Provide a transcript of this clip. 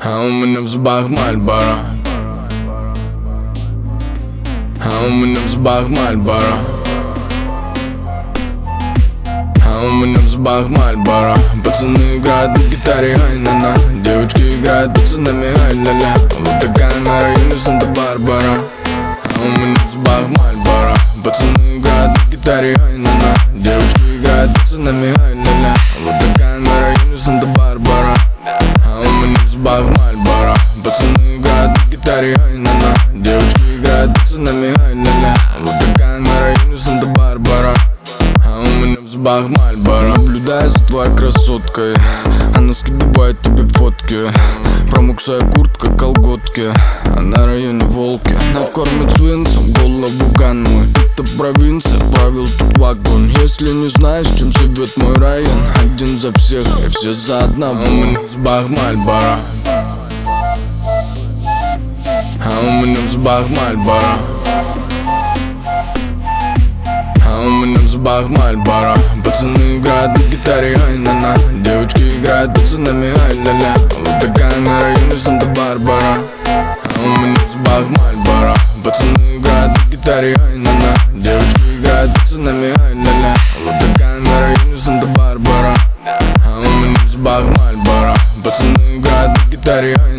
А у меня в зубах Мальборо. А у меня в зубах Мальборо. А у меня в зубах Мальборо. Пацаны играют на гитаре, ай-на-на. Девочки играют пацанами, ай-ля-ля. Вот такая на районе Санта-Барбара. А у меня в зубах Мальборо. Пацаны играют на гитаре, ай-на-на. Девочки играют пацанами, ай-ля-ля. Вот такая на районе Санта-Барбара. А у меня в зубах Мальборо. Пацаны играют на гитаре, ай-на-на. Девочки играют пацанами, ай-ля-ля. Вот такая на районе Санта-Барбара. А у меня в зубах Мальборо. Наблюдаю за твоей красоткой. Она скидывает тебе фотки. Промокшая куртка, колготки. А на районе волки. Она кормит свинцем голову ганмы. Это провинция, правил тут вагон. Если не знаешь, чем живет мой район, один за всех и все за одного. А у меня в зубах Мальборо. А у меня в зубах Мальборо. А у меня в зубах Мальборо. Пацаны играют на гитаре, ай-на-на. Девочки играют пацанами, ай-ля-ля. Вот такая на районе Санта-Барбара. А у меня в зубах Мальборо. Пацаны играют на гитаре, ай-на-на. Девочки играют пацанами, ай-ля-ля. Вот такая на районе Санта-Барбара. А у меня в зубах Мальборо. Пацаны играют на гитаре, ай-на-на.